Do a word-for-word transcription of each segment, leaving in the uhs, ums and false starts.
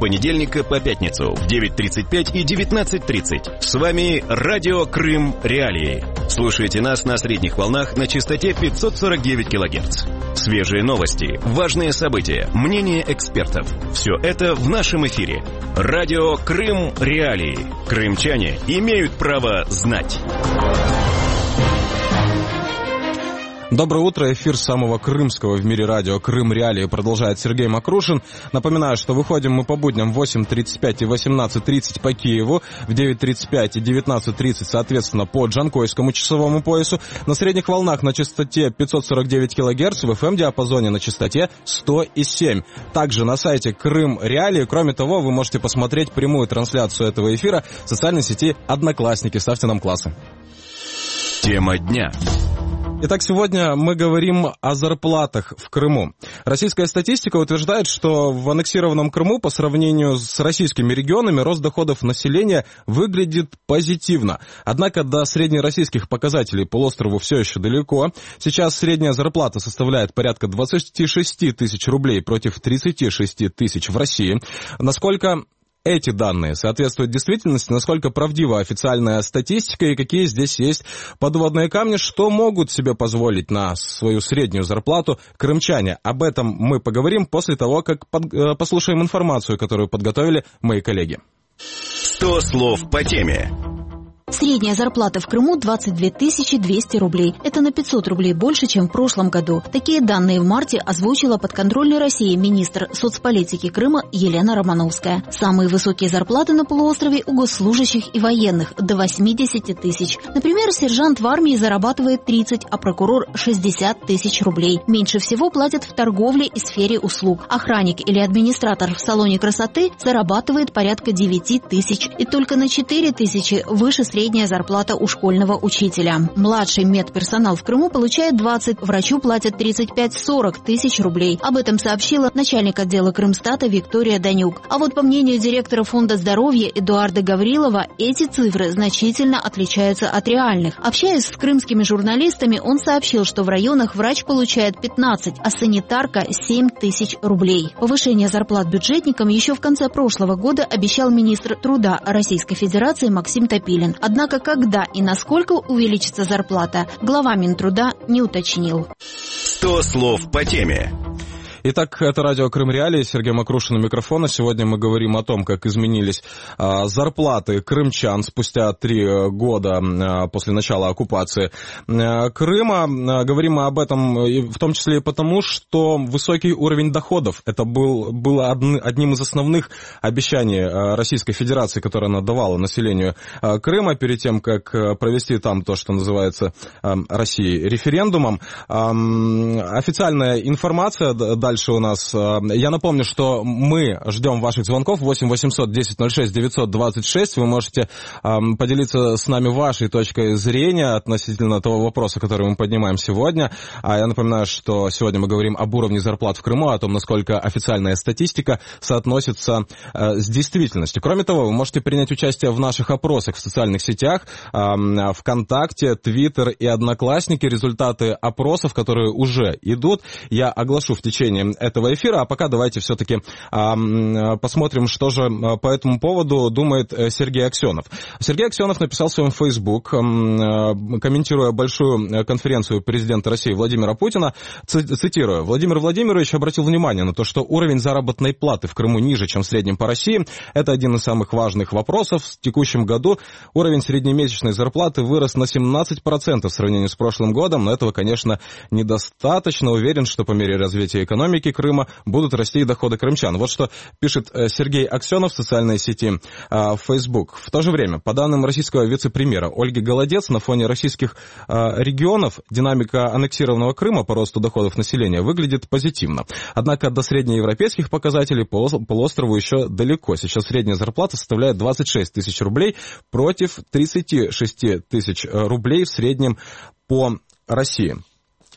понедельника по пятницу в девять тридцать пять и девятнадцать тридцать. С вами Радио Крым Реалии. Слушайте нас на средних волнах на частоте пятьсот сорок девять килогерц. Свежие новости, важные события, мнения экспертов. Все это в нашем эфире. Радио Крым Реалии. Крымчане имеют право знать. Доброе утро. Эфир самого крымского в мире радио «Крым Реалии» продолжает Сергей Макрушин. Напоминаю, что выходим мы по будням в восемь тридцать пять и восемнадцать тридцать по Киеву, в девять тридцать пять и девятнадцать тридцать, соответственно, по Джанкойскому часовому поясу, на средних волнах на частоте пятьсот сорок девять килогерц, в эф эм-диапазоне на частоте сто семь. Также на сайте «Крым Реалии». Кроме того, вы можете посмотреть прямую трансляцию этого эфира в социальной сети «Одноклассники». Ставьте нам классы. Тема дня. Итак, сегодня мы говорим о зарплатах в Крыму. Российская статистика утверждает, что в аннексированном Крыму по сравнению с российскими регионами рост доходов населения выглядит позитивно. Однако до среднероссийских показателей полуострову все еще далеко. Сейчас средняя зарплата составляет порядка двадцать шесть тысяч рублей против тридцать шесть тысяч в России. Насколько эти данные соответствуют действительности, насколько правдива официальная статистика и какие здесь есть подводные камни, что могут себе позволить на свою среднюю зарплату крымчане. Об этом мы поговорим после того, как под, э, послушаем информацию, которую подготовили мои коллеги. сто слов по теме. Средняя зарплата в Крыму двадцать две тысячи двести рублей. Это на пятьсот рублей больше, чем в прошлом году. Такие данные в марте озвучила подконтрольной России министр соцполитики Крыма Елена Романовская. Самые высокие зарплаты на полуострове у госслужащих и военных – до восемьдесят тысяч. Например, сержант в армии зарабатывает тридцать, а прокурор – шестьдесят тысяч рублей. Меньше всего платят в торговле и сфере услуг. Охранник или администратор в салоне красоты зарабатывает порядка девять тысяч. И только на четыре тысячи выше средней Средняя зарплата у школьного учителя. Младший медперсонал в Крыму получает двадцать, врачу платят тридцать пять - сорок тысяч рублей. Об этом сообщила начальник отдела Крымстата Виктория Данюк. А вот по мнению директора фонда здоровья Эдуарда Гаврилова, эти цифры значительно отличаются от реальных. Общаясь с крымскими журналистами, он сообщил, что в районах врач получает пятнадцать, а санитарка – семь тысяч рублей. Повышение зарплат бюджетникам еще в конце прошлого года обещал министр труда Российской Федерации Максим Топилин. Однако когда и насколько увеличится зарплата, глава Минтруда не уточнил. сто слов по теме. Итак, это радио Крым Реалии, Сергей Макрушин у микрофона. Сегодня мы говорим о том, как изменились а, зарплаты крымчан спустя три года а, после начала оккупации а, Крыма. А, говорим мы об этом в том числе и потому, что высокий уровень доходов, это был, было одни, одним из основных обещаний а, Российской Федерации, которое она давала населению а, Крыма перед тем, как а, провести там то, что называется а, Россией референдумом. А, официальная информация дальше у нас. Я напомню, что мы ждем ваших звонков восемь восемьсот десять ноль шесть девятьсот двадцать шесть. Вы можете эм, поделиться с нами вашей точкой зрения относительно того вопроса, который мы поднимаем сегодня. А я напоминаю, что сегодня мы говорим об уровне зарплат в Крыму, о том, насколько официальная статистика соотносится э, с действительностью. Кроме того, вы можете принять участие в наших опросах в социальных сетях, э, ВКонтакте, Твиттер и Одноклассники. Результаты опросов, которые уже идут, я оглашу в течение этого эфира, а пока давайте все-таки а, посмотрим, что же по этому поводу думает Сергей Аксенов. Сергей Аксенов написал в своем Facebook, комментируя большую конференцию президента России Владимира Путина, цитирую: «Владимир Владимирович обратил внимание на то, что уровень заработной платы в Крыму ниже, чем в среднем по России. Это один из самых важных вопросов. В текущем году уровень среднемесячной зарплаты вырос на семнадцать процентов в сравнении с прошлым годом, но этого, конечно, недостаточно. Уверен, что по мере развития экономики Крыма будут расти и доходы крымчан». Вот что пишет Сергей Аксенов в социальной сети а, Facebook. В то же время, по данным российского вице-премьера Ольги Голодец, на фоне российских а, регионов динамика аннексированного Крыма по росту доходов населения выглядит позитивно. Однако до среднеевропейских показателей полуострову еще далеко. Сейчас средняя зарплата составляет двадцать шесть тысяч рублей против тридцать шесть тысяч рублей в среднем по России.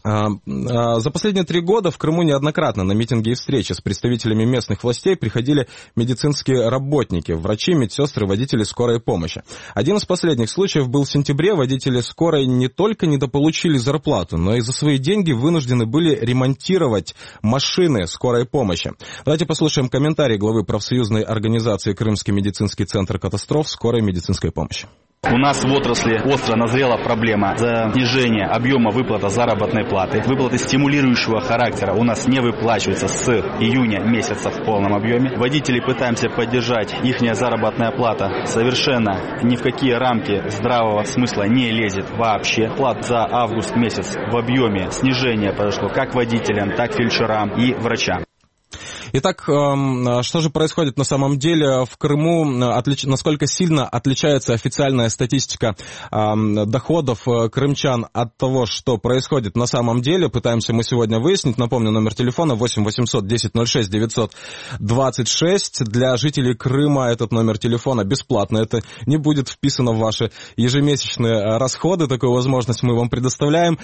За последние три года в Крыму неоднократно на митинги и встречи с представителями местных властей приходили медицинские работники, врачи, медсестры, водители скорой помощи. Один из последних случаев был в сентябре. Водители скорой не только недополучили зарплату, но и за свои деньги вынуждены были ремонтировать машины скорой помощи. Давайте послушаем комментарий главы профсоюзной организации «Крымский медицинский центр катастроф скорой медицинской помощи». У нас в отрасли остро назрела проблема снижения объема выплаты заработной платы. Выплаты стимулирующего характера у нас не выплачиваются с июня месяца в полном объеме. Водителей пытаемся поддержать, ихняя заработная плата совершенно ни в какие рамки здравого смысла не лезет вообще. Плата за август месяц в объеме снижения произошло как водителям, так и фельдшерам и врачам. Итак, что же происходит на самом деле в Крыму? Насколько сильно отличается официальная статистика доходов крымчан от того, что происходит на самом деле? Пытаемся мы сегодня выяснить. Напомню, номер телефона восемь восемьсот десять ноль шесть девятьсот двадцать шесть. Для жителей Крыма этот номер телефона бесплатный. Это не будет вписано в ваши ежемесячные расходы. Такую возможность мы вам предоставляем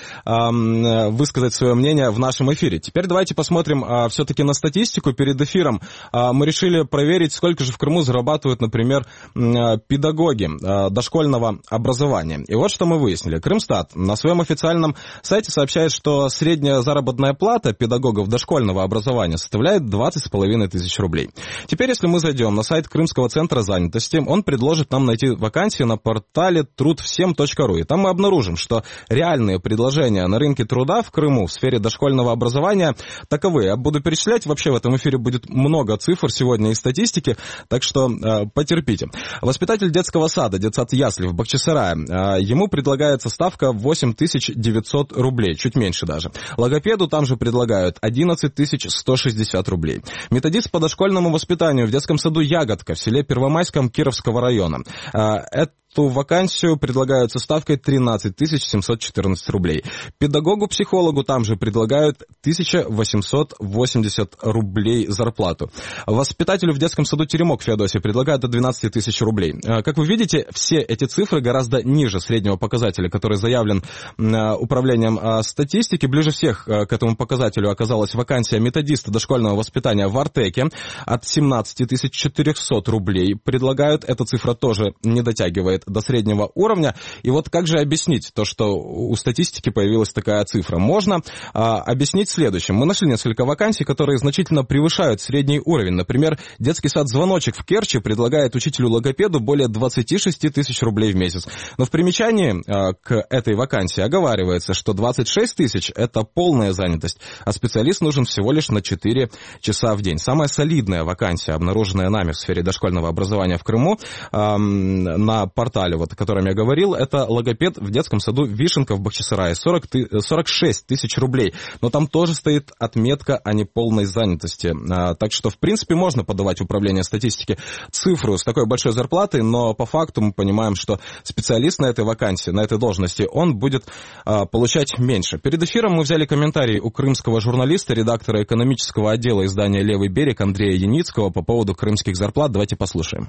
высказать свое мнение в нашем эфире. Теперь давайте посмотрим все-таки на статистику. Перед эфиром мы решили проверить, сколько же в Крыму зарабатывают, например, педагоги дошкольного образования. И вот что мы выяснили. Крымстат на своем официальном сайте сообщает, что средняя заработная плата педагогов дошкольного образования составляет двадцать с половиной тысяч рублей. Теперь, если мы зайдем на сайт Крымского центра занятости, он предложит нам найти вакансии на портале труд всем точка ру. И там мы обнаружим, что реальные предложения на рынке труда в Крыму в сфере дошкольного образования таковы. Я буду перечислять, вообще в этом эфире будет много цифр сегодня и статистики, так что э, потерпите. Воспитатель детского сада, детсад Ясли в Бахчисарае, э, ему предлагается ставка восемь тысяч девятьсот рублей, чуть меньше даже. Логопеду там же предлагают одиннадцать тысяч сто шестьдесят рублей. Методист по дошкольному воспитанию в детском саду Ягодка в селе Первомайском Кировского района. Э, это Ту вакансию предлагают со ставкой тринадцать тысяч семьсот четырнадцать рублей. Педагогу-психологу там же предлагают тысяча восемьсот восемьдесят рублей зарплату. Воспитателю в детском саду Теремок Феодосии предлагают до двенадцать тысяч рублей. Как вы видите, все эти цифры гораздо ниже среднего показателя, который заявлен управлением статистики. Ближе всех к этому показателю оказалась вакансия методиста дошкольного воспитания в Артеке. От семнадцать тысяч четыреста рублей предлагают. Эта цифра тоже не дотягивает до среднего уровня. И вот как же объяснить то, что у статистики появилась такая цифра? Можно а, объяснить следующим. Мы нашли несколько вакансий, которые значительно превышают средний уровень. Например, детский сад «Звоночек» в Керчи предлагает учителю-логопеду более двадцать шесть тысяч рублей в месяц. Но в примечании а, к этой вакансии оговаривается, что двадцать шесть тысяч – это полная занятость, а специалист нужен всего лишь на четыре часа в день. Самая солидная вакансия, обнаруженная нами в сфере дошкольного образования в Крыму, а, на портале, вот, о котором я говорил, это логопед в детском саду Вишенка в Бахчисарае, сорок, сорок шесть тысяч рублей. Но там тоже стоит отметка о неполной занятости. А, так что, в принципе, можно подавать в управление статистики цифру с такой большой зарплатой, но по факту мы понимаем, что специалист на этой вакансии, на этой должности, он будет а, получать меньше. Перед эфиром мы взяли комментарий у крымского журналиста, редактора экономического отдела издания «Левый берег» Андрея Яницкого по поводу крымских зарплат. Давайте послушаем.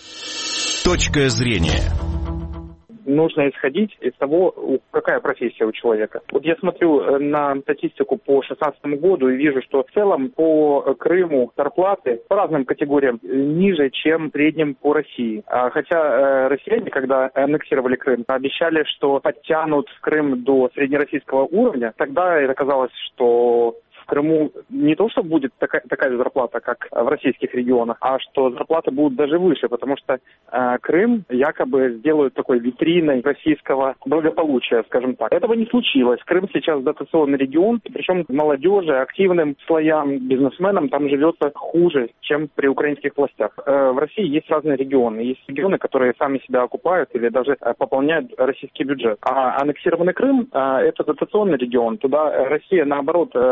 Точка зрения. Нужно исходить из того, какая профессия у человека. Вот я смотрю на статистику по шестнадцатому году и вижу, что в целом по Крыму зарплаты по разным категориям ниже, чем в среднем по России. Хотя россияне, когда аннексировали Крым, обещали, что подтянут Крым до среднероссийского уровня. Тогда это казалось, что в Крыму не то, что будет такая, такая же зарплата, как в российских регионах, а что зарплаты будут даже выше, потому что э, Крым якобы сделают такой витриной российского благополучия, скажем так. Этого не случилось. Крым сейчас дотационный регион, причем молодежи, активным слоям, бизнесменам там живется хуже, чем при украинских властях. Э, в России есть разные регионы. Есть регионы, которые сами себя окупают или даже э, пополняют российский бюджет. А аннексированный Крым э, – это дотационный регион. Туда Россия, наоборот, э, отправляет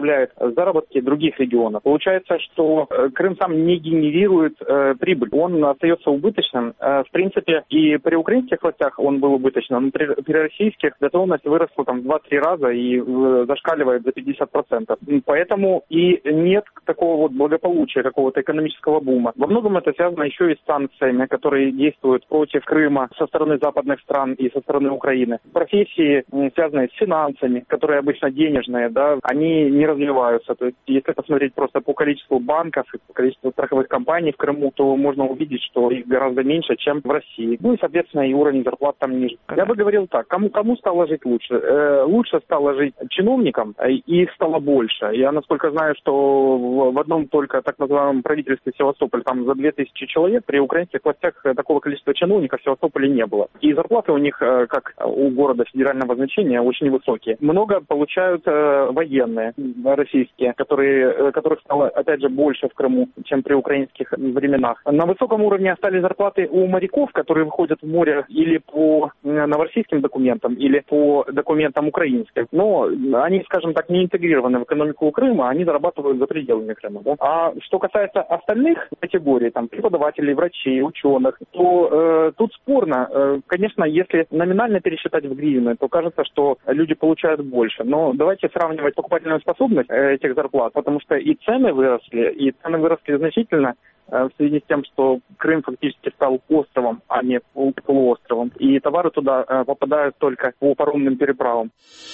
составляет заработки других регионов. Получается, что Крым сам не генерирует э, прибыль, он остается убыточным. Э, в принципе, и при украинских властях он был убыточным, но при, при российских готовность выросла там в два-три раза и э, зашкаливает за пятьдесят процентов. Поэтому и нет такого вот благополучия, какого-то экономического бума. Во многом это связано еще и с санкциями, которые действуют против Крыма со стороны западных стран и со стороны Украины. Профессии, связанные с финансами, которые обычно денежные, да, они не развиваются. То есть, если посмотреть просто по количеству банков и по количеству страховых компаний в Крыму, то можно увидеть, что их гораздо меньше, чем в России. Ну и, соответственно, и уровень зарплат там ниже. Я бы говорил так, кому, кому стало жить лучше? Э, лучше стало жить чиновникам, и их стало больше. Я, насколько знаю, что в, в одном только так называемом правительстве Севастополя там за две тысячи человек, при украинских властях такого количества чиновников в Севастополе не было. И зарплаты у них, как у города федерального значения, очень высокие. Много получают э, военные российские, которые, которых стало, опять же, больше в Крыму, чем при украинских временах. На высоком уровне остались зарплаты у моряков, которые выходят в море или по новороссийским документам, или по документам украинским. Но они, скажем так, не интегрированы в экономику Крыма, они зарабатывают за пределами Крыма. Да? А что касается остальных категорий, там, преподавателей, врачей, ученых, то э, тут спорно. Э, конечно, если номинально пересчитать в гривны, то кажется, что люди получают больше. Но давайте сравнивать покупательную способность э, этих зарплат, потому что и цены выросли, и цены выросли значительно э, в связи с тем, что Крым фактически стал островом, а не полуостровом. И товары туда э, попадают только по паромным переправам.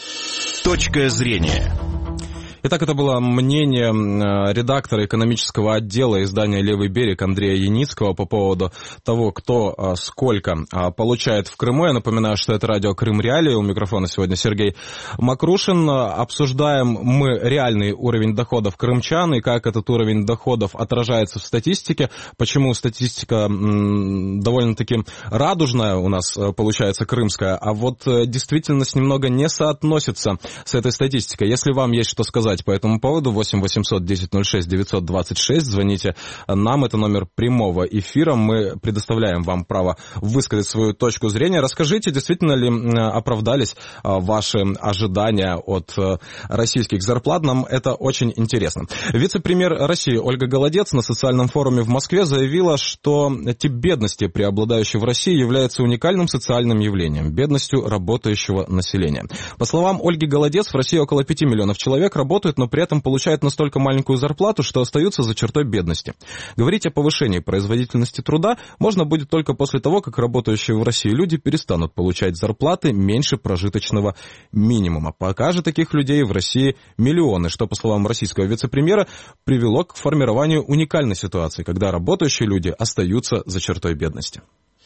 Точка зрения. Итак, это было мнение редактора экономического отдела издания «Левый берег» Андрея Яницкого по поводу того, кто сколько получает в Крыму. Я напоминаю, что это радио «Крым Реалии». У микрофона сегодня Сергей Макрушин. Обсуждаем мы реальный уровень доходов крымчан и как этот уровень доходов отражается в статистике. Почему статистика довольно-таки радужная у нас получается, крымская, а вот действительность немного не соотносится с этой статистикой. Если вам есть что сказать по этому поводу, восемь восемьсот десять ноль шесть девятьсот двадцать шесть, звоните нам, это номер прямого эфира, мы предоставляем вам право высказать свою точку зрения. Расскажите, действительно ли оправдались ваши ожидания от российских зарплат, нам это очень интересно. Вице-премьер России Ольга Голодец на социальном форуме в Москве заявила, что тип бедности, преобладающий в России, является уникальным социальным явлением, бедностью работающего населения. По словам Ольги Голодец, в России около пяти миллионов человек работают, но при этом получают настолько маленькую зарплату, что остаются за чертой бедности. Говорить о повышении производительности труда можно будет только после того, как работающие в России люди перестанут получать зарплаты меньше прожиточного минимума. Пока же таких людей в России миллионы, что, по словам российского вице-премьера, привело к формированию уникальной ситуации, когда работающие люди остаются за чертой бедности.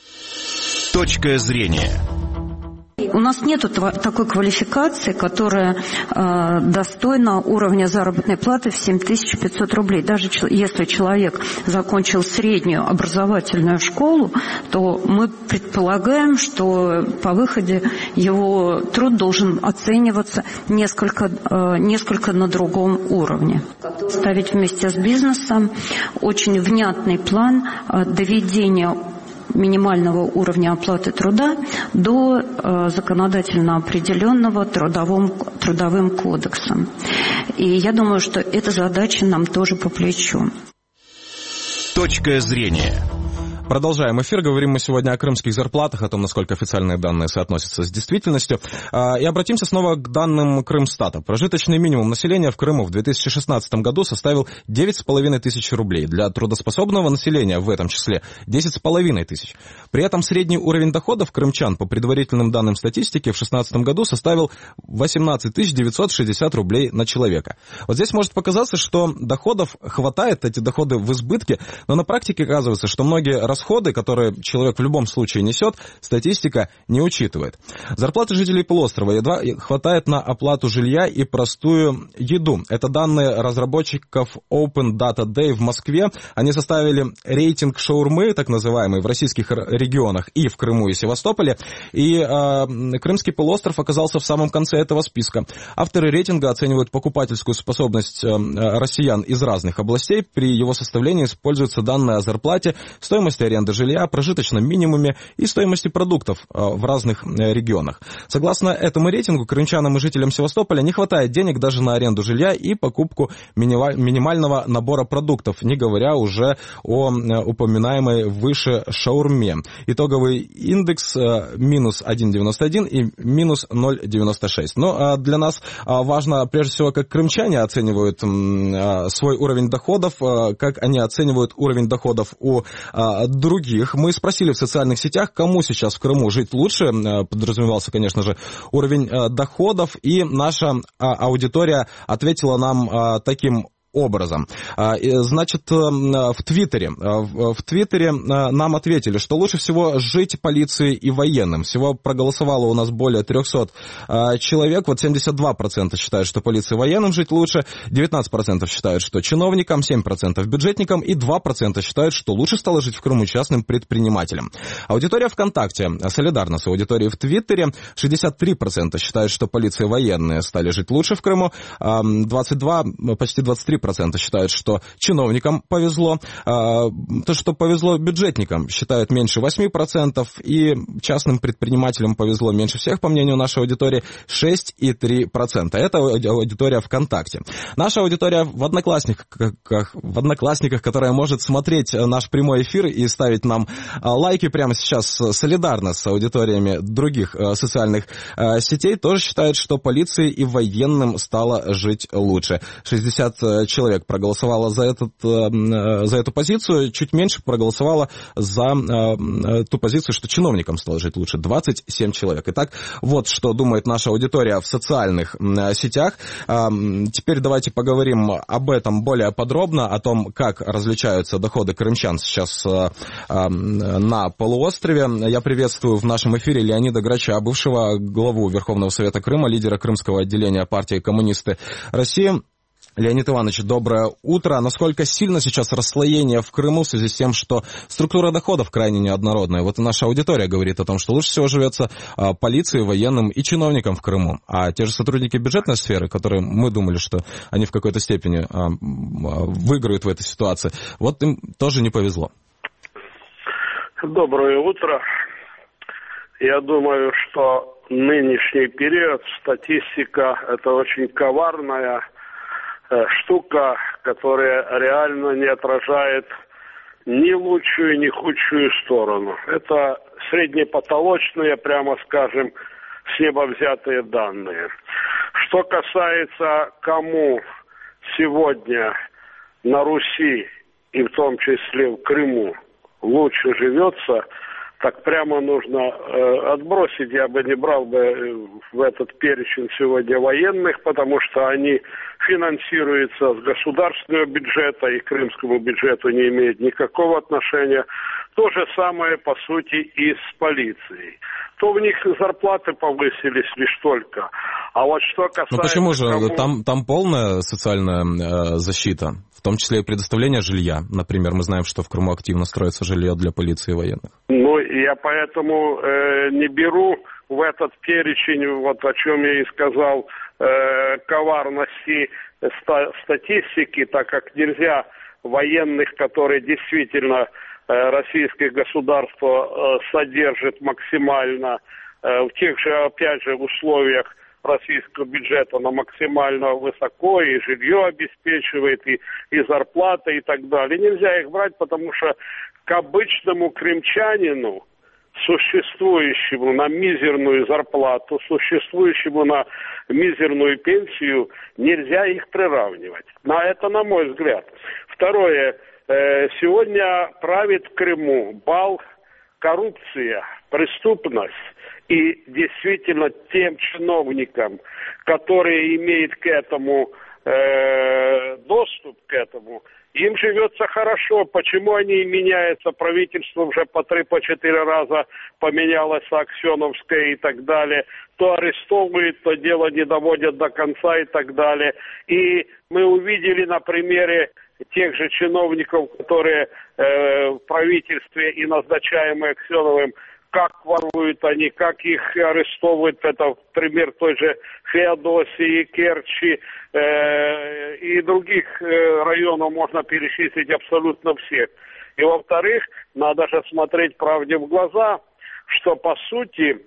Точка зрения. У нас нет такой квалификации, которая э, достойна уровня заработной платы в семь тысяч пятьсот рублей. Даже если человек закончил среднюю образовательную школу, то мы предполагаем, что по выходе его труд должен оцениваться несколько, э, несколько на другом уровне. Ставить вместе с бизнесом очень внятный план э, доведения минимального уровня оплаты труда до э, законодательно определенного трудовым, трудовым кодексом. И я думаю, что эта задача нам тоже по плечу. Точка зрения. Продолжаем эфир. Говорим мы сегодня о крымских зарплатах, о том, насколько официальные данные соотносятся с действительностью. И обратимся снова к данным Крымстата. Прожиточный минимум населения в Крыму в две тысячи шестнадцатом году составил девять с половиной тысяч рублей. Для трудоспособного населения в этом числе десять с половиной тысяч. При этом средний уровень доходов крымчан по предварительным данным статистики в две тысячи шестнадцатом году составил восемнадцать тысяч девятьсот шестьдесят рублей на человека. Вот здесь может показаться, что доходов хватает, эти доходы в избытке, но на практике оказывается, что многие расходы, которые человек в любом случае несет, статистика не учитывает. Зарплаты жителей полуострова едва хватает на оплату жилья и простую еду. Это данные разработчиков Open Data Day в Москве. Они составили рейтинг шаурмы, так называемый, в российских регионах и в Крыму, и Севастополе. И э, Крымский полуостров оказался в самом конце этого списка. Авторы рейтинга оценивают покупательскую способность э, россиян из разных областей. При его составлении используются данные о зарплате, стоимости аренды жилья, прожиточном минимуме и стоимости продуктов в разных регионах. Согласно этому рейтингу, крымчанам и жителям Севастополя не хватает денег даже на аренду жилья и покупку минимального набора продуктов, не говоря уже о упоминаемой выше шаурме. Итоговый индекс минус один целых девяносто один и минус ноль целых девяносто шесть. Но для нас важно, прежде всего, как крымчане оценивают свой уровень доходов, как они оценивают уровень доходов у других. Мы спросили в социальных сетях, кому сейчас в Крыму жить лучше. Подразумевался, конечно же, уровень доходов, и наша аудитория ответила нам таким образом. Значит, в Твиттере, в Твиттере нам ответили, что лучше всего жить полиции и военным. Всего проголосовало у нас более трехсот человек. Вот семьдесят два процента считают, что полиции и военным жить лучше, девятнадцать процентов считают, что чиновникам, семь процентов бюджетникам и два процента считают, что лучше стало жить в Крыму частным предпринимателям. Аудитория ВКонтакте солидарна с аудиторией в Твиттере. шестьдесят три процента считают, что полиция и военные стали жить лучше в Крыму. двадцать два, почти двадцать три процента считают, что чиновникам повезло. То, что повезло бюджетникам, считают меньше восемь процентов, и частным предпринимателям повезло меньше всех, по мнению нашей аудитории, шесть целых три десятых процента. Это аудитория ВКонтакте. Наша аудитория в Одноклассниках, в Одноклассниках, которая может смотреть наш прямой эфир и ставить нам лайки прямо сейчас, солидарно с аудиториями других социальных сетей, тоже считает, что полиции и военным стало жить лучше. шестьдесят человек проголосовало за, этот, за эту позицию, чуть меньше проголосовало за ту позицию, что чиновникам стало жить лучше, двадцать семь человек. Итак, вот что думает наша аудитория в социальных сетях. Теперь давайте поговорим об этом более подробно, о том, как различаются доходы крымчан сейчас на полуострове. Я приветствую в нашем эфире Леонида Грача, бывшего главу Верховного Совета Крыма, лидера крымского отделения партии «Коммунисты России». Леонид Иванович, доброе утро. Насколько сильно сейчас расслоение в Крыму в связи с тем, что структура доходов крайне неоднородная? Вот и наша аудитория говорит о том, что лучше всего живется полиции, военным и чиновникам в Крыму. А те же сотрудники бюджетной сферы, которые мы думали, что они в какой-то степени выиграют в этой ситуации, вот им тоже не повезло. Доброе утро. Я думаю, что нынешний период, статистика, это очень коварная штука, которая реально не отражает ни лучшую, ни худшую сторону. Это среднепотолочные, прямо скажем, с неба взятые данные. Что касается кому сегодня на Руси, и в том числе в Крыму, лучше живется, так прямо нужно э, отбросить, я бы не брал бы в этот перечень сегодня военных, потому что они финансируются с государственного бюджета и к крымскому бюджету не имеют никакого отношения. То же самое, по сути, и с полицией. То в них зарплаты повысились лишь только. А вот что касается... Ну почему же? Кому... Там, там полная социальная э, защита, в том числе и предоставление жилья. Например, мы знаем, что в Крыму активно строится жилье для полиции и военных. Ну, я поэтому э, не беру в этот перечень, вот о чем я и сказал, э, коварности ста- статистики, так как нельзя военных, которые действительно российское государство содержит максимально в тех же, опять же, условиях российского бюджета, но максимально высоко, и жилье обеспечивает, и, и зарплата, и так далее. Нельзя их брать, потому что к обычному крымчанину, существующему на мизерную зарплату, существующему на мизерную пенсию, нельзя их приравнивать. На это, на мой взгляд. Второе. Сегодня правит в Крыму бал, коррупция, преступность. И действительно тем чиновникам, которые имеют к этому э, доступ к этому, им живется хорошо. Почему они меняются? Правительство уже по три, по четыре раза поменялось, Аксеновское и так далее. То арестовывают, то дело не доводят до конца и так далее. И мы увидели на примере тех же чиновников, которые э, в правительстве и назначаемые Аксеновым, как воруют они, как их арестовывают. Это пример той же Феодосии, Керчи э, и других э, районов можно перечислить абсолютно всех. И, во-вторых, надо же смотреть правде в глаза, что, по сути,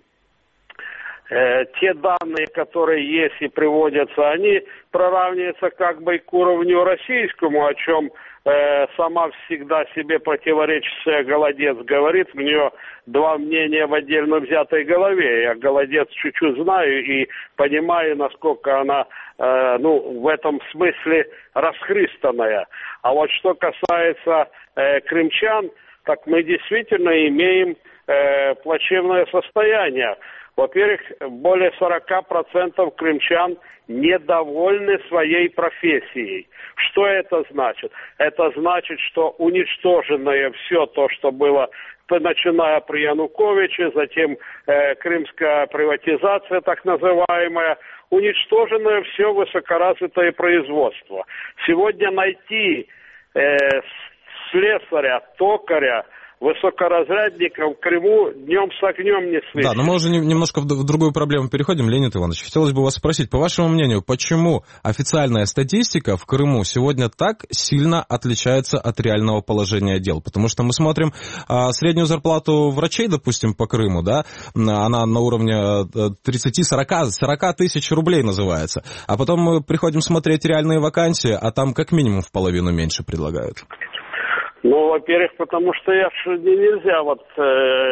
э, те данные, которые есть и приводятся, они приравниваются как бы к уровню российскому, о чем э, сама всегда себе противоречащая Голодец говорит. У нее два мнения в отдельно взятой голове. Я Голодец чуть-чуть знаю и понимаю, насколько она э, ну, в этом смысле расхристанная. А вот что касается э, крымчан, так мы действительно имеем э, плачевное состояние. Во-первых, более сорок процентов крымчан недовольны своей профессией. Что это значит? Это значит, что уничтоженное все то, что было, начиная при Януковиче, затем э, крымская приватизация так называемая, уничтоженное все высокоразвитое производство. Сегодня найти э, слесаря, токаря, высокоразрядников в Крыму днем с огнем не слышно. Да, но мы уже немножко в другую проблему переходим, Леонид Иванович. Хотелось бы вас спросить, по вашему мнению, почему официальная статистика в Крыму сегодня так сильно отличается от реального положения дел? Потому что мы смотрим а, среднюю зарплату врачей, допустим, по Крыму, да, она на уровне тридцать-сорок тысяч рублей называется. А потом мы приходим смотреть реальные вакансии, а там как минимум в половину меньше предлагают. Ну, во-первых, потому что я, нельзя вот э,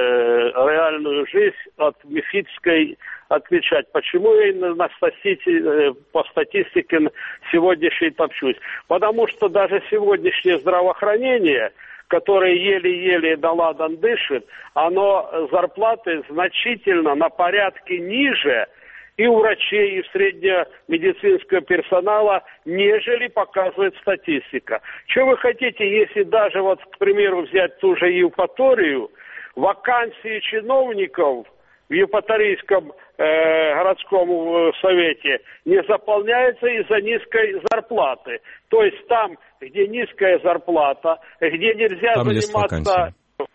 реальную жизнь от мифической отличать. Почему я на статистике, по статистике сегодняшней топчусь? Потому что даже сегодняшнее здравоохранение, которое еле-еле да ладан дышит, оно зарплаты значительно на порядке ниже и у врачей, и в среднемедицинского персонала, нежели показывает статистика. Что вы хотите, если даже, вот, к примеру, взять ту же Евпаторию, вакансии чиновников в Евпаторийском э, городском совете не заполняются из-за низкой зарплаты. То есть там, где низкая зарплата, где нельзя там заниматься...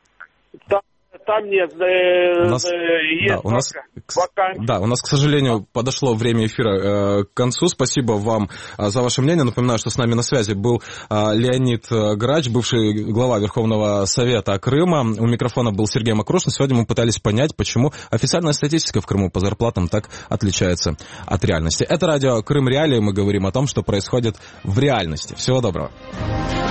Там нет, э, у нас, есть да, у нас, вакансии. Да, у нас, к сожалению, подошло время эфира э, к концу. Спасибо вам э, за ваше мнение. Напоминаю, что с нами на связи был э, Леонид Грач, бывший глава Верховного Совета Крыма. У микрофона был Сергей Макрушин. Сегодня мы пытались понять, почему официальная статистика в Крыму по зарплатам так отличается от реальности. Это радио Крым Реалии. Мы говорим о том, что происходит в реальности. Всего доброго.